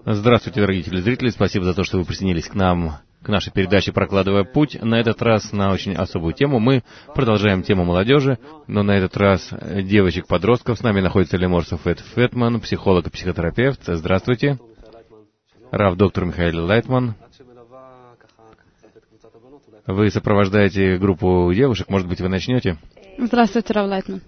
Здравствуйте, дорогие телезрители. Спасибо за то, что вы присоединились к нам, к нашей передаче «Прокладывая путь». На этот раз на очень особую тему. Мы продолжаем тему молодежи, но на этот раз девочек-подростков. С нами находится Лемор Софет Фетман, психолог и психотерапевт. Здравствуйте. Рав доктор Михаил Лайтман. Вы сопровождаете группу девушек. Может быть, вы начнете? Здравствуйте, Рав Лайтман.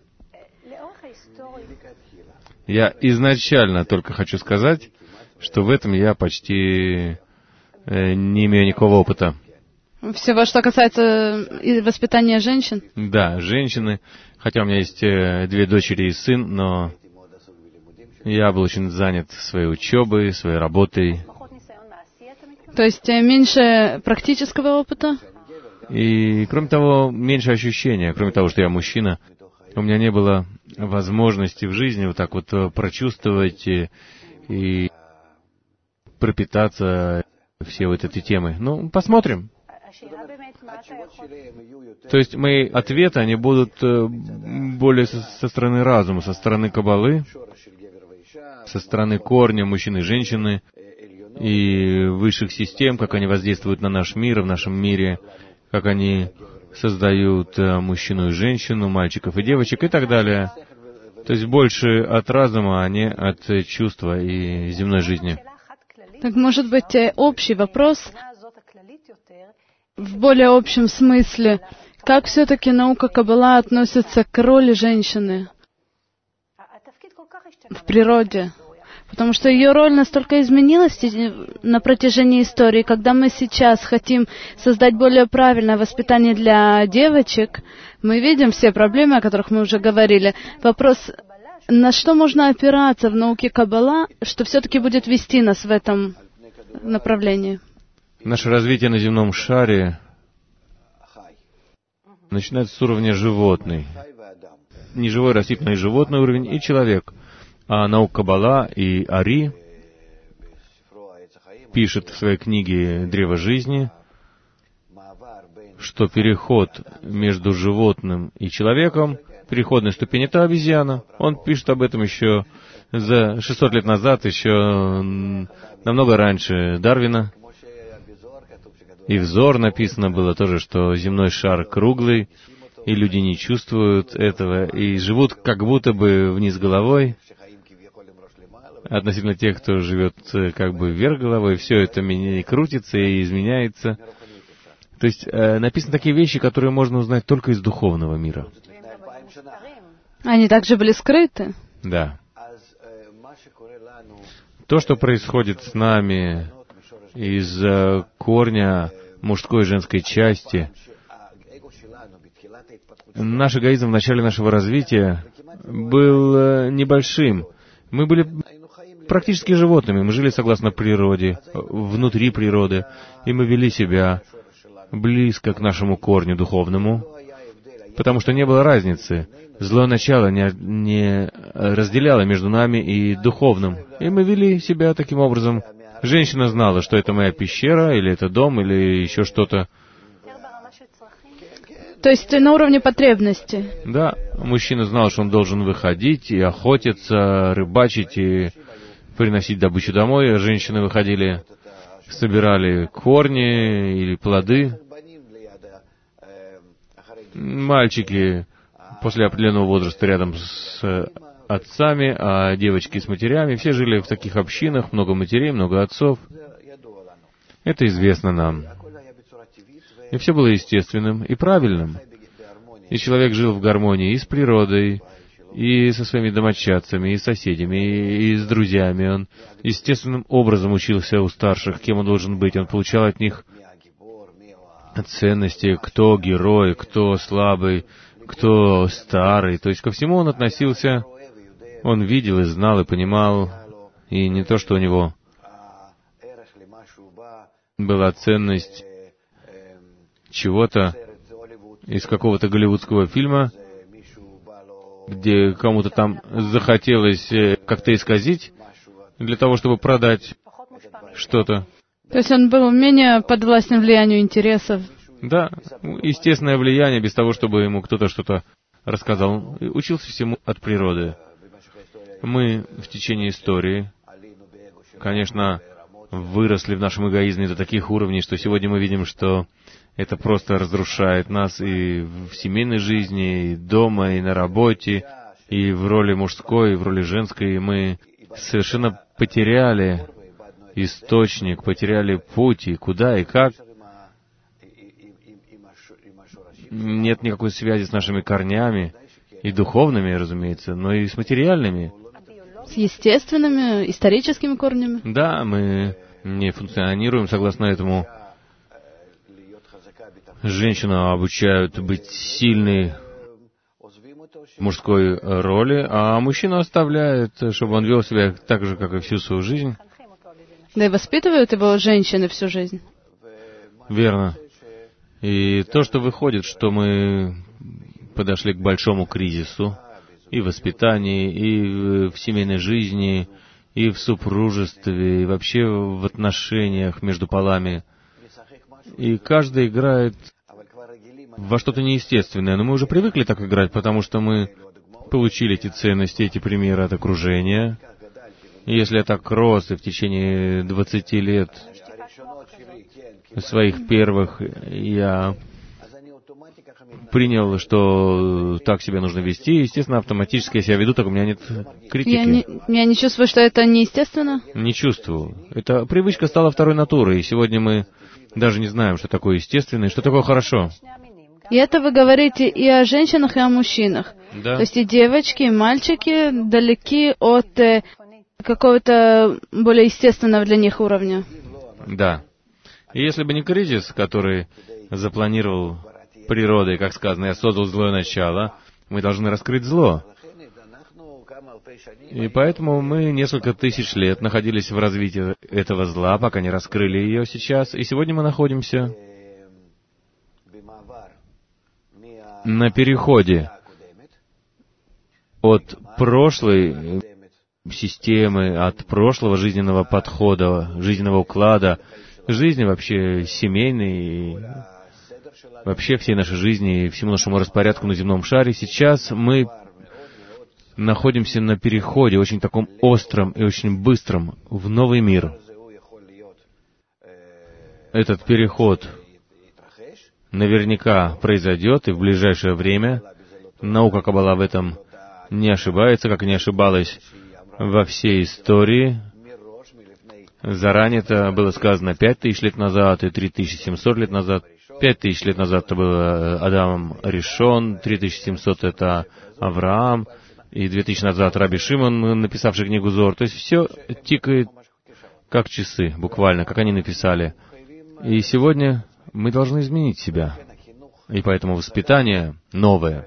Я изначально только хочу сказать, что в этом я почти не имею никакого опыта. Всего, что касается воспитания женщин? Да, женщины. Хотя у меня есть 2 дочери и сын, но я был очень занят своей учебой, своей работой. То есть меньше практического опыта? И, кроме того, меньше ощущения. Кроме того, что я мужчина, у меня не было возможности в жизни вот так вот прочувствовать и пропитаться все вот этой темой. Ну, посмотрим. То есть мои ответы, они будут более со стороны разума, со стороны Каббалы, со стороны корня мужчины и женщины и высших систем, как они воздействуют на наш мир, в нашем мире, как они создают мужчину и женщину, мальчиков и девочек и так далее. То есть больше от разума, а не от чувства и земной жизни. Так, может быть, общий вопрос в более общем смысле. Как все-таки наука Каббала относится к роли женщины в природе? Потому что ее роль настолько изменилась на протяжении истории. Когда мы сейчас хотим создать более правильное воспитание для девочек, мы видим все проблемы, о которых мы уже говорили. Вопрос, на что можно опираться в науке Каббала, что все-таки будет вести нас в этом направлении? Наше развитие на земном шаре начинается с уровня животный. Не живой растительный, животный уровень и человек. А наука Каббала и Ари пишет в своей книге «Древо жизни», что переход между животным и человеком, переходная ступень — это обезьяна. Он пишет об этом еще за 600 лет назад, еще намного раньше Дарвина. И в Зор написано было тоже, что земной шар круглый, и люди не чувствуют этого, и живут как будто бы вниз головой. Относительно тех, кто живет как бы вверх головой, все это крутится и изменяется. То есть написаны такие вещи, которые можно узнать только из духовного мира. Они также были скрыты? Да. То, что происходит с нами из корня мужской и женской части, наш эгоизм в начале нашего развития был небольшим. Мы были практически животными, мы жили согласно природе, внутри природы, и мы вели себя близко к нашему корню духовному, потому что не было разницы. Злое начало не разделяло между нами и духовным, и мы вели себя таким образом. Женщина знала, что это моя пещера, или это дом, или еще что-то. То есть на уровне потребности? Да, мужчина знал, что он должен выходить и охотиться, рыбачить и приносить добычу домой. Женщины выходили, собирали корни или плоды. Мальчики после определенного возраста рядом с отцами, а девочки с матерями. Все жили в таких общинах, много матерей, много отцов. Это известно нам. И все было естественным и правильным. И человек жил в гармонии и с природой, и со своими домочадцами, и с соседями, и с друзьями. Он естественным образом учился у старших, кем он должен быть. Он получал от них ценности, кто герой, кто слабый, кто старый. То есть ко всему он относился, он видел и знал, и понимал, и не то, что у него была ценность чего-то из какого-то голливудского фильма, где кому-то там захотелось как-то исказить для того, чтобы продать что-то. То есть он был менее подвластен влиянию интересов? Да, естественное влияние, без того, чтобы ему кто-то что-то рассказал. Учился всему от природы. Мы в течение истории, конечно, выросли в нашем эгоизме до таких уровней, что сегодня мы видим, что это просто разрушает нас и в семейной жизни, и дома, и на работе, и в роли мужской, и в роли женской. И мы совершенно потеряли источник, потеряли путь, и куда, и как. Нет никакой связи с нашими корнями, и духовными, разумеется, но и с материальными. С естественными, историческими корнями. Да, мы не функционируем согласно этому. Женщину обучают быть сильной в мужской роли, а мужчину оставляют, чтобы он вел себя так же, как и всю свою жизнь. Да и воспитывают его женщины всю жизнь. Верно. И то, что выходит, что мы подошли к большому кризису и в воспитании, и в семейной жизни, и в супружестве, и вообще в отношениях между полами. И каждый играет во что-то неестественное. Но мы уже привыкли так играть, потому что мы получили эти ценности, эти примеры от окружения. И если я так рос, и в течение 20 лет своих первых я принял, что так себя нужно вести, естественно, автоматически, если я веду, так у меня нет критики. Я не чувствую, что это неестественно? Не чувствую. Эта привычка стала второй натурой, и сегодня мы даже не знаем, что такое естественно и что такое хорошо. И это вы говорите и о женщинах, и о мужчинах. Да. То есть и девочки, и мальчики далеки от какого-то более естественного для них уровня. Да. И если бы не кризис, который запланировал природой, как сказано, я создал злое начало, мы должны раскрыть зло. И поэтому мы несколько тысяч лет находились в развитии этого зла, пока не раскрыли ее сейчас. И сегодня мы находимся на переходе от прошлой системы, от прошлого жизненного подхода, жизненного уклада, жизни вообще семейной, вообще всей нашей жизни и всему нашему распорядку на земном шаре. Сейчас мы находимся на переходе, очень таком остром и очень быстром, в новый мир. Этот переход наверняка произойдет и в ближайшее время. Наука Каббала в этом не ошибается, как и не ошибалась во всей истории. Заранее это было сказано 5000 лет назад и 3700 лет назад. 5000 лет назад это был Адам Ришон, 3700 это Авраам, и 2000 назад Раби Шимон, написавший книгу Зор. То есть все тикает как часы, буквально, как они написали. И сегодня мы должны изменить себя. И поэтому воспитание новое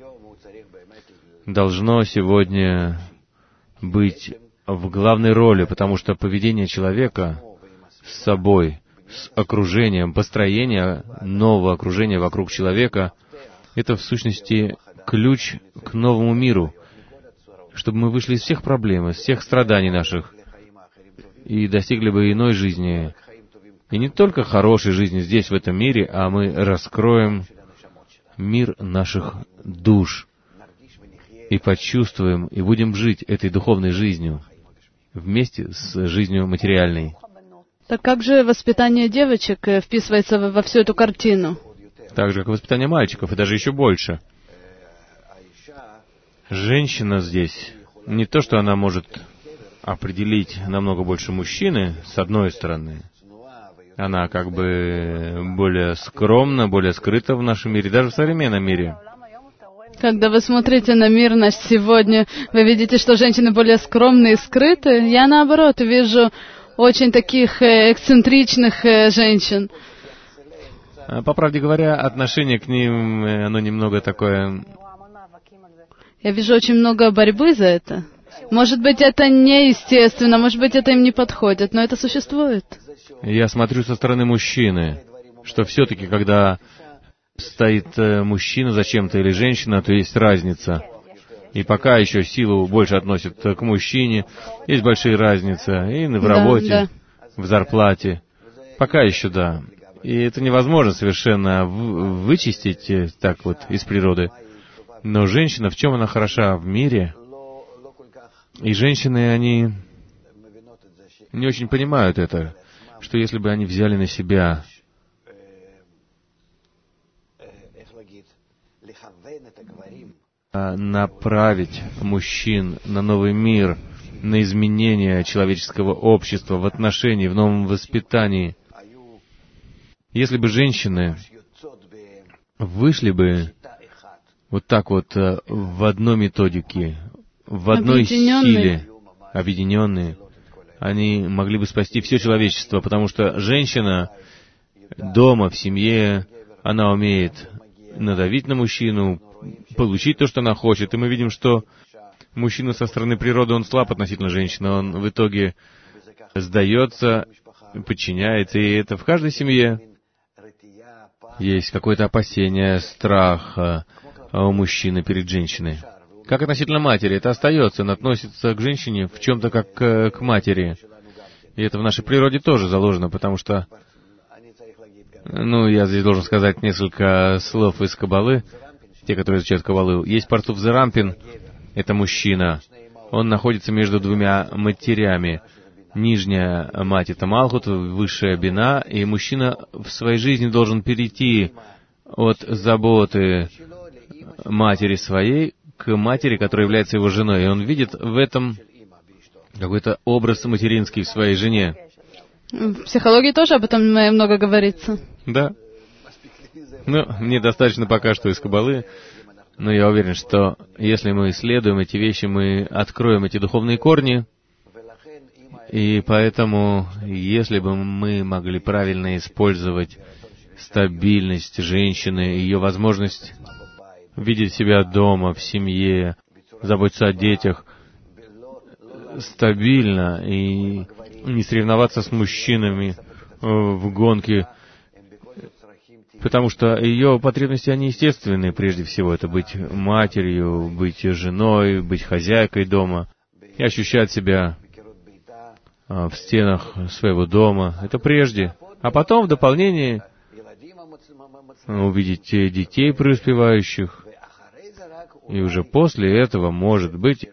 должно сегодня быть в главной роли, потому что поведение человека с собой, с окружением, построение нового окружения вокруг человека, это в сущности ключ к новому миру, чтобы мы вышли из всех проблем, из всех страданий наших и достигли бы иной жизни. И не только хорошей жизни здесь, в этом мире, а мы раскроем мир наших душ и почувствуем, и будем жить этой духовной жизнью вместе с жизнью материальной. Так как же воспитание девочек вписывается во всю эту картину? Так же, как и воспитание мальчиков, и даже еще больше. Женщина здесь не то, что она может определить намного больше мужчины, с одной стороны. Она как бы более скромна, более скрыта в нашем мире, даже в современном мире. Когда вы смотрите на мир наш сегодня, вы видите, что женщины более скромные и скрыты. Я, наоборот, вижу очень таких эксцентричных женщин. По правде говоря, отношение к ним, оно немного такое... Я вижу очень много борьбы за это. Может быть, это неестественно, может быть, это им не подходит, но это существует. Я смотрю со стороны мужчины, что все-таки, когда стоит мужчина зачем-то или женщина, то есть разница. И пока еще силу больше относят к мужчине, есть большие разницы и в работе, в зарплате. Пока еще да. И это невозможно совершенно вычистить так вот из природы. Но женщина, в чем она хороша в мире? И женщины, они не очень понимают это, что если бы они взяли на себя направить мужчин на новый мир, на изменение человеческого общества в отношении, в новом воспитании, если бы женщины вышли бы вот так вот в одной методике, в одной силе, объединенные, они могли бы спасти все человечество, потому что женщина дома, в семье, она умеет надавить на мужчину, получить то, что она хочет. И мы видим, что мужчина со стороны природы, он слаб относительно женщины, он в итоге сдается, подчиняется, и это в каждой семье есть какое-то опасение, страх у мужчины перед женщиной. Как относительно матери, это остается, он относится к женщине в чем-то как к матери. И это в нашей природе тоже заложено, потому что, я здесь должен сказать несколько слов из Каббалы, те, которые изучают Каббалу. Есть Партуф Зарампин, это мужчина, он находится между двумя матерями. Нижняя мать — это Малхут, высшая Бина, и мужчина в своей жизни должен перейти от заботы матери своей к матери, которая является его женой. И он видит в этом какой-то образ материнский в своей жене. В психологии тоже об этом много говорится. Да. Мне достаточно пока что из Каббалы, но я уверен, что если мы исследуем эти вещи, мы откроем эти духовные корни. И поэтому, если бы мы могли правильно использовать стабильность женщины, ее возможность видеть себя дома, в семье, заботиться о детях стабильно и не соревноваться с мужчинами в гонке, потому что ее потребности, они естественные прежде всего. Это быть матерью, быть женой, быть хозяйкой дома и ощущать себя в стенах своего дома. Это прежде. А потом, в дополнение, увидеть детей преуспевающих. И уже после этого, может быть,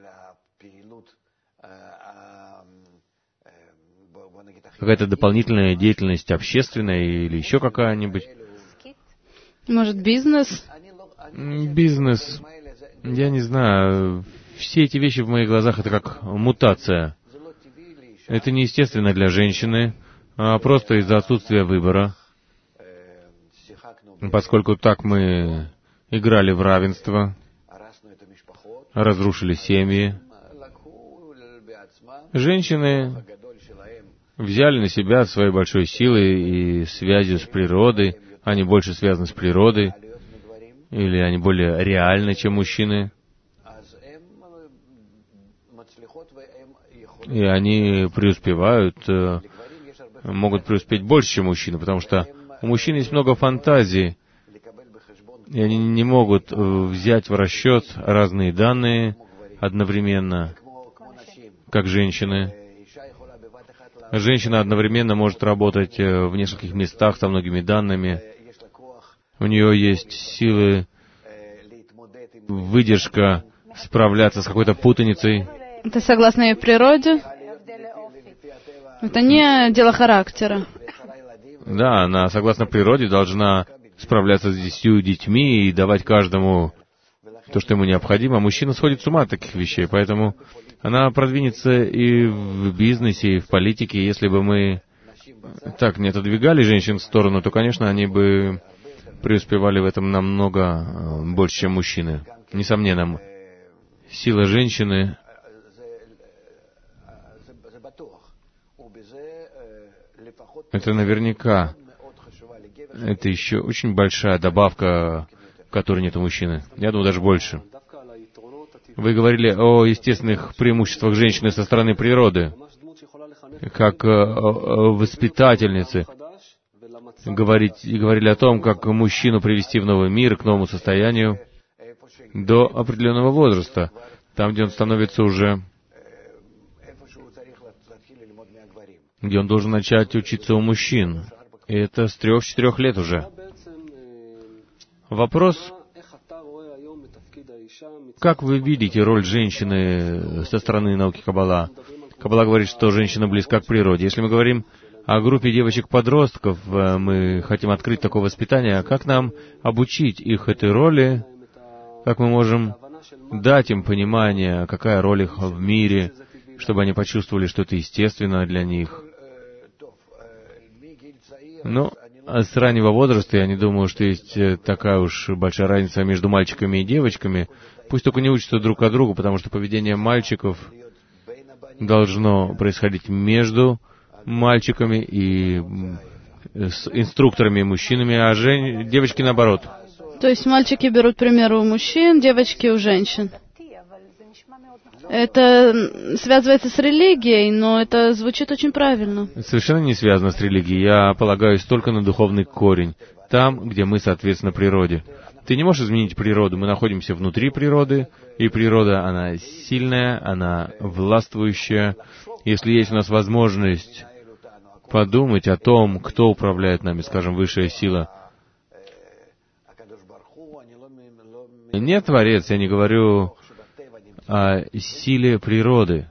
какая-то дополнительная деятельность общественная или еще какая-нибудь. Может, бизнес? Бизнес. Я не знаю. Все эти вещи в моих глазах — это как мутация. Это неестественно для женщины, а просто из-за отсутствия выбора. Поскольку так мы играли в равенство, разрушили семьи. Женщины взяли на себя своей большой силой и связью с природой. Они больше связаны с природой, или они более реальны, чем мужчины. И они преуспевают, могут преуспеть больше, чем мужчины, потому что у мужчин есть много фантазий, и они не могут взять в расчет разные данные одновременно, как женщины. Женщина одновременно может работать в нескольких местах со многими данными. У нее есть силы, выдержка справляться с какой-то путаницей. Это согласно ее природе? Это не дело характера. Да, она, согласно природе, должна справляться с 10 детьми и давать каждому то, что ему необходимо. Мужчина сходит с ума от таких вещей, поэтому она продвинется и в бизнесе, и в политике. Если бы мы так не отодвигали женщин в сторону, то, конечно, они бы преуспевали в этом намного больше, чем мужчины. Несомненно, сила женщины — это наверняка, это еще очень большая добавка, которой нет у мужчины. Я думаю, даже больше. Вы говорили о естественных преимуществах женщины со стороны природы, как воспитательницы. Говорили о том, как мужчину привести в новый мир, к новому состоянию до определенного возраста, там, где он становится уже, где он должен начать учиться у мужчин. И это с 3-4 лет уже. Вопрос, как вы видите роль женщины со стороны науки Каббала? Каббала говорит, что женщина близка к природе. Если мы говорим о группе девочек-подростков, мы хотим открыть такое воспитание, как нам обучить их этой роли, как мы можем дать им понимание, какая роль их в мире, чтобы они почувствовали, что это естественно для них. Но с раннего возраста я не думаю, что есть такая уж большая разница между мальчиками и девочками. Пусть только не учатся друг от друга, потому что поведение мальчиков должно происходить между мальчиками и с инструкторами и мужчинами, а девочки наоборот. То есть мальчики берут пример у мужчин, девочки у женщин. Это связывается с религией, но это звучит очень правильно. Совершенно не связано с религией. Я полагаюсь только на духовный корень, там, где мы, соответственно, природе. Ты не можешь изменить природу. Мы находимся внутри природы, и природа, она сильная, она властвующая. Если есть у нас возможность подумать о том, кто управляет нами, скажем, высшая сила. Не Творец, я не говорю о силе природы.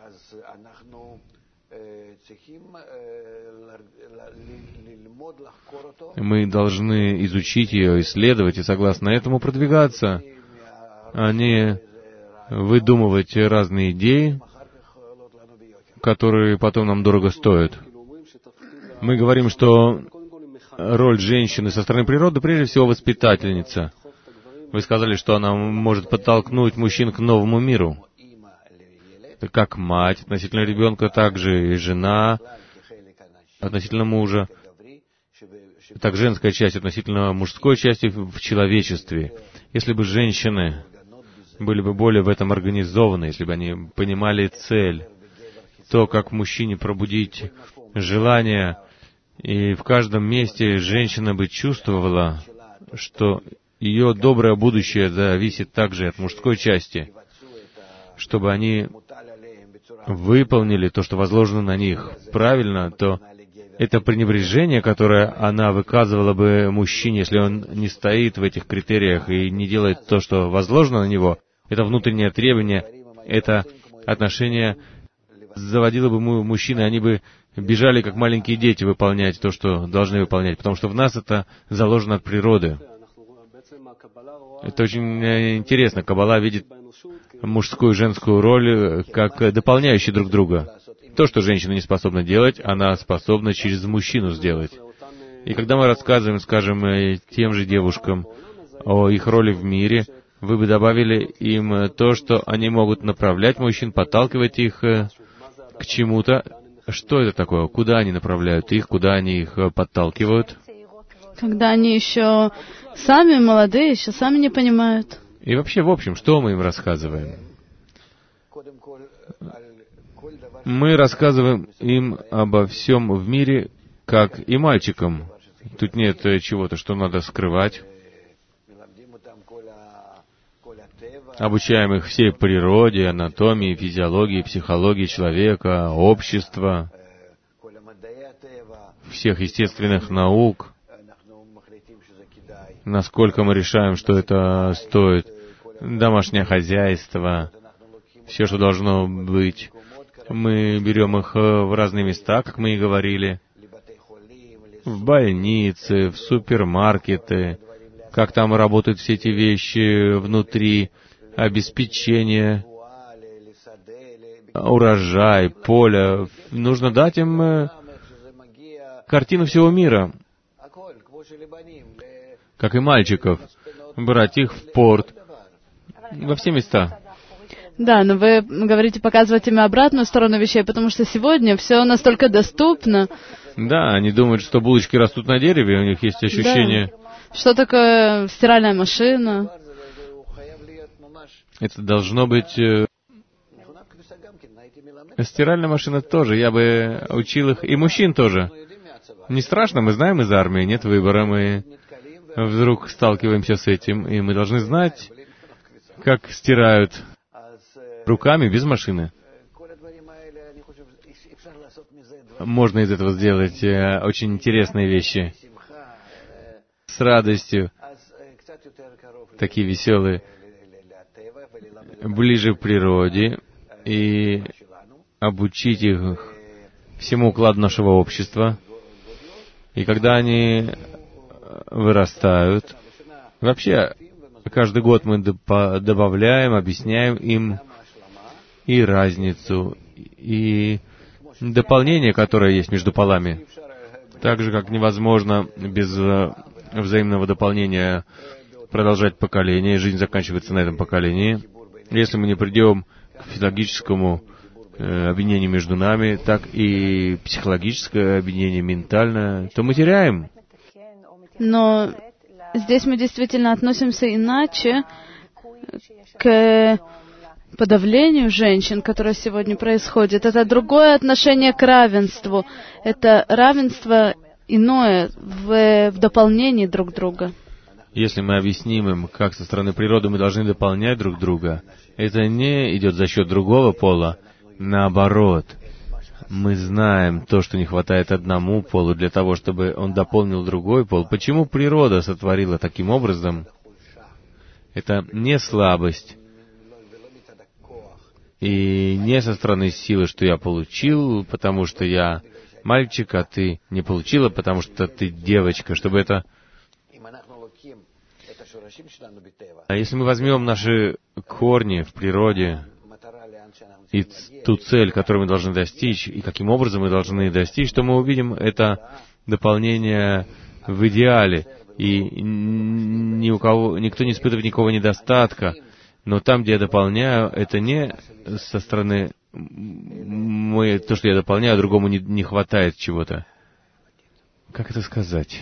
Мы должны изучить ее, исследовать и, согласно этому, продвигаться, а не выдумывать разные идеи, которые потом нам дорого стоят. Мы говорим, что роль женщины со стороны природы прежде всего воспитательница. Вы сказали, что она может подтолкнуть мужчин к новому миру. Как мать относительно ребенка, так же и жена относительно мужа. Так женская часть относительно мужской части в человечестве. Если бы женщины были бы более в этом организованы, если бы они понимали цель, то, как в мужчине пробудить желание, и в каждом месте женщина бы чувствовала, что ее доброе будущее зависит также от мужской части, чтобы они выполнили то, что возложено на них правильно, то это пренебрежение, которое она выказывала бы мужчине, если он не стоит в этих критериях и не делает то, что возложено на него, это внутреннее требование, это отношение заводило бы мужчин, и они бы бежали, как маленькие дети, выполнять то, что должны выполнять, потому что в нас это заложено от природы. Это очень интересно. Каббала видит мужскую и женскую роль как дополняющие друг друга. То, что женщина не способна делать, она способна через мужчину сделать. И когда мы рассказываем, скажем, тем же девушкам о их роли в мире, вы бы добавили им то, что они могут направлять мужчин, подталкивать их к чему-то. Что это такое? Куда они направляют их? Куда они их подталкивают? Когда они еще сами молодые, еще сами не понимают. И вообще, в общем, что мы им рассказываем? Мы рассказываем им обо всем в мире, как и мальчикам. Тут нет чего-то, что надо скрывать. Обучаем их всей природе, анатомии, физиологии, психологии человека, общества, всех естественных наук. Насколько мы решаем, что это стоит. Домашнее хозяйство, все, что должно быть. Мы берем их в разные места, как мы и говорили, в больницы, в супермаркеты, как там работают все эти вещи внутри, обеспечение, урожай, поле. Нужно дать им картину всего мира, как и мальчиков, брать их в порт, во все места. Да, но вы говорите показывать им обратную сторону вещей, потому что сегодня все настолько доступно. Да, они думают, что булочки растут на дереве, у них есть ощущение... Да. Что такое стиральная машина? Это должно быть... Стиральная машина тоже, я бы учил их, и мужчин тоже. Не страшно, мы знаем из армии, нет выбора, мы вдруг сталкиваемся с этим, и мы должны знать, как стирают руками без машины. Можно из этого сделать очень интересные вещи. С радостью. Такие веселые. Ближе к природе. И обучить их всему укладу нашего общества. И когда они вырастают, вообще, каждый год мы добавляем, объясняем им и разницу, и дополнение, которое есть между полами. Так же, как невозможно без взаимного дополнения продолжать поколение, жизнь заканчивается на этом поколении. Если мы не придем к физиологическому объединению между нами, так и психологическое объединение, ментальное, то мы теряем. Но здесь мы действительно относимся иначе к подавлению женщин, которое сегодня происходит. Это другое отношение к равенству. Это равенство иное в дополнении друг друга. Если мы объясним им, как со стороны природы мы должны дополнять друг друга, это не идет за счет другого пола. Наоборот, мы знаем то, что не хватает одному полу для того, чтобы он дополнил другой пол. Почему природа сотворила таким образом? Это не слабость. И не со стороны силы, что я получил, потому что я мальчик, а ты не получила, потому что ты девочка, чтобы это... А если мы возьмем наши корни в природе и ту цель, которую мы должны достичь, и каким образом мы должны достичь, то мы увидим это дополнение в идеале, и никто не испытывает никакого недостатка. Но там, где я дополняю, это не со стороны то, что я дополняю, а другому не хватает чего-то. Как это сказать?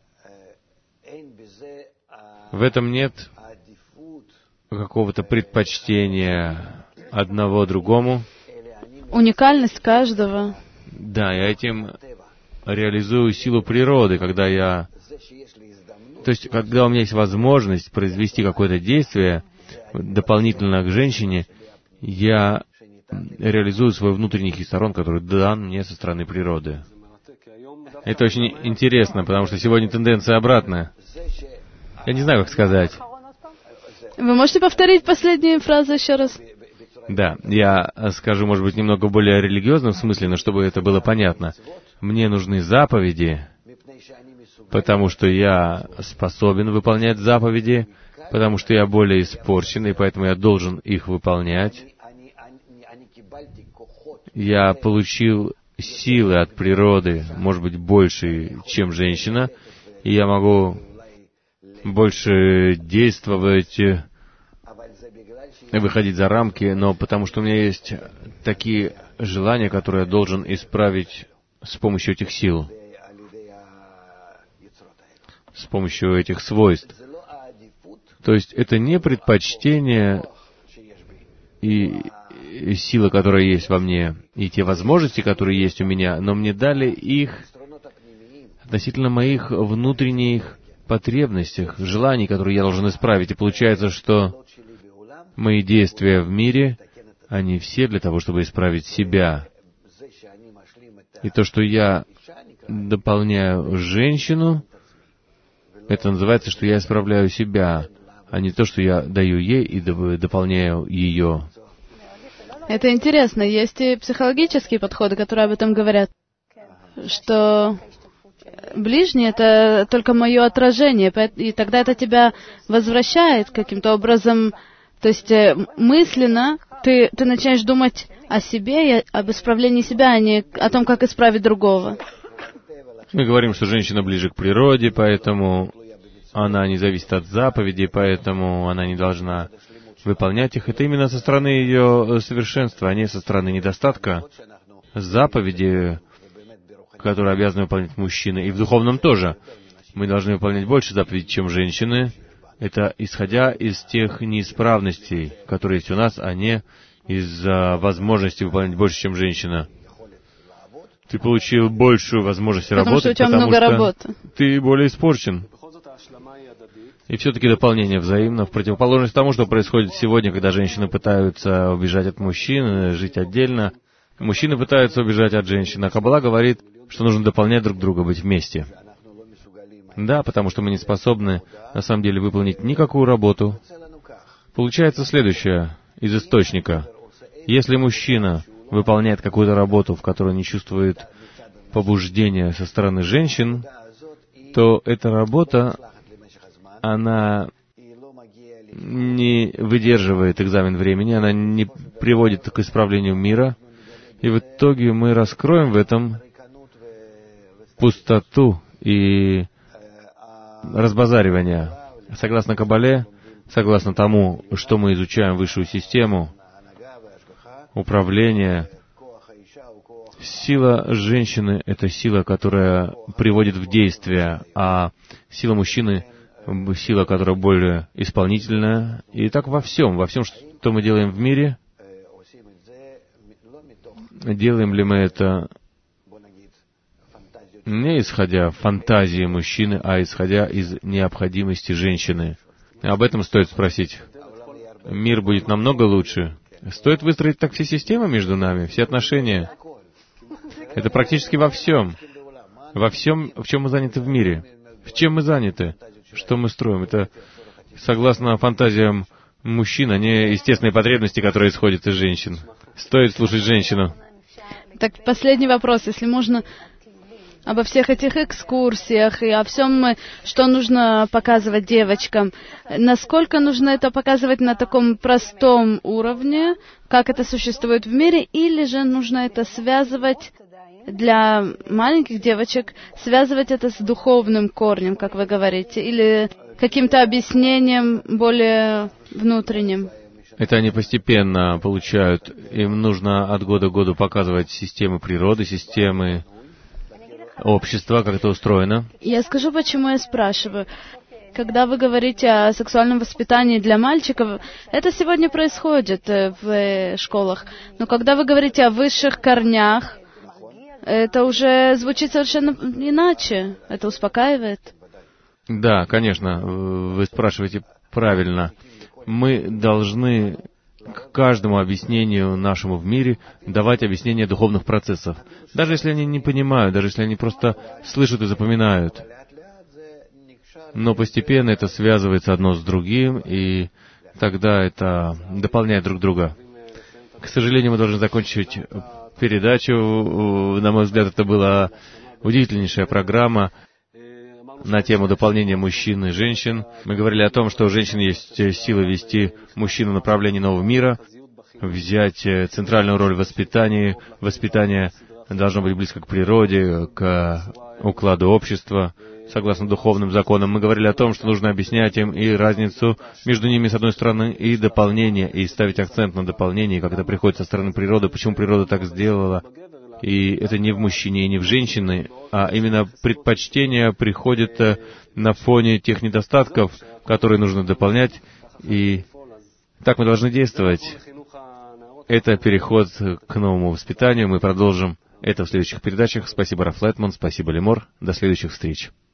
В этом нет какого-то предпочтения одного другому. Уникальность каждого. Да, я этим реализую силу природы, когда у меня есть возможность произвести какое-то действие дополнительно к женщине, я реализую свой внутренний хисарон, который дан мне со стороны природы. Это очень интересно, потому что сегодня тенденция обратная. Я не знаю, как сказать. Вы можете повторить последнюю фразу еще раз? Да, я скажу, может быть, немного в более религиозном смысле, но чтобы это было понятно. Мне нужны заповеди, потому что я способен выполнять заповеди, потому что я более испорчен, и поэтому я должен их выполнять. Я получил силы от природы, может быть, больше, чем женщина, и я могу больше действовать, выходить за рамки, но потому что у меня есть такие желания, которые я должен исправить с помощью этих сил, с помощью этих свойств. То есть это не предпочтение и сила, которая есть во мне, и те возможности, которые есть у меня, но мне дали их относительно моих внутренних потребностях, желаний, которые я должен исправить. И получается, что мои действия в мире, они все для того, чтобы исправить себя. И то, что я дополняю женщину, это называется, что я исправляю себя, а не то, что я даю ей и дополняю ее. Это интересно. Есть и психологические подходы, которые об этом говорят, что ближний — это только мое отражение, и тогда это тебя возвращает каким-то образом. То есть мысленно ты начинаешь думать о себе и об исправлении себя, а не о том, как исправить другого. Мы говорим, что женщина ближе к природе, поэтому она не зависит от заповедей, поэтому она не должна выполнять их. Это именно со стороны ее совершенства, а не со стороны недостатка. Заповеди, которые обязаны выполнять мужчины, и в духовном тоже. Мы должны выполнять больше заповедей, чем женщины. Это исходя из тех неисправностей, которые есть у нас, а не из-за возможности выполнять больше, чем женщина. Ты получил большую возможность работать, потому что ты более испорчен. И все-таки дополнение взаимно, в противоположность тому, что происходит сегодня, когда женщины пытаются убежать от мужчин, жить отдельно. Мужчины пытаются убежать от женщин, а Каббала говорит, что нужно дополнять друг друга, быть вместе. Да, потому что мы не способны, на самом деле, выполнить никакую работу. Получается следующее из источника. Если мужчина выполняет какую-то работу, в которой не чувствует побуждения со стороны женщин, то эта работа, она не выдерживает экзамен времени, она не приводит к исправлению мира, и в итоге мы раскроем в этом пустоту и разбазаривание. Согласно Кабале, согласно тому, что мы изучаем высшую систему управления, сила женщины — это сила, которая приводит в действие, а сила мужчины — сила, которая более исполнительная. И так во всем, что мы делаем в мире, делаем ли мы это не исходя фантазии мужчины, а исходя из необходимости женщины. Об этом стоит спросить. Мир будет намного лучше. Стоит выстроить так все системы между нами, все отношения. Это практически во всем. Во всем, в чем мы заняты в мире. В чем мы заняты? Что мы строим? Это согласно фантазиям мужчин, а не естественные потребности, которые исходят из женщин. Стоит слушать женщину. Так, последний вопрос. Если можно обо всех этих экскурсиях и о всем, что нужно показывать девочкам, насколько нужно это показывать на таком простом уровне, как это существует в мире, или же нужно это связывать для маленьких девочек, связывать это с духовным корнем, как вы говорите, или каким-то объяснением более внутренним? Это они постепенно получают. Им нужно от года к году показывать системы природы, системы общества, как это устроено. Я скажу, почему я спрашиваю. Когда вы говорите о сексуальном воспитании для мальчиков, это сегодня происходит в школах. Но когда вы говорите о высших корнях, это уже звучит совершенно иначе. Это успокаивает. Да, конечно, вы спрашиваете правильно. Мы должны к каждому объяснению нашему в мире давать объяснение духовных процессов. Даже если они не понимают, даже если они просто слышат и запоминают. Но постепенно это связывается одно с другим, и тогда это дополняет друг друга. К сожалению, мы должны закончить передачу. На мой взгляд, это была удивительнейшая программа на тему дополнения мужчин и женщин. Мы говорили о том, что у женщин есть сила вести мужчину в направлении нового мира, взять центральную роль в воспитании. Воспитание должно быть близко к природе, к укладу общества, согласно духовным законам. Мы говорили о том, что нужно объяснять им и разницу между ними, с одной стороны, и дополнение, и ставить акцент на дополнение, как это приходит со стороны природы, почему природа так сделала. И это не в мужчине и не в женщине, а именно предпочтение приходит на фоне тех недостатков, которые нужно дополнять, и так мы должны действовать. Это переход к новому воспитанию. Мы продолжим это в следующих передачах. Спасибо, Раф Лайтман, спасибо, Лемор. До следующих встреч.